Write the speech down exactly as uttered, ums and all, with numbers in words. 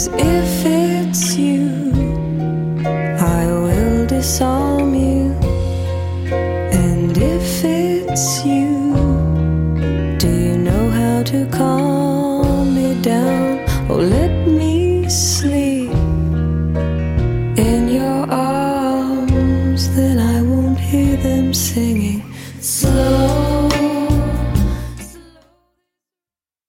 'Cause if it's you, I will disarm you. And if it's you, do you know how to calm me down? Oh, let me sleep in your arms, then I won't hear them singing slow.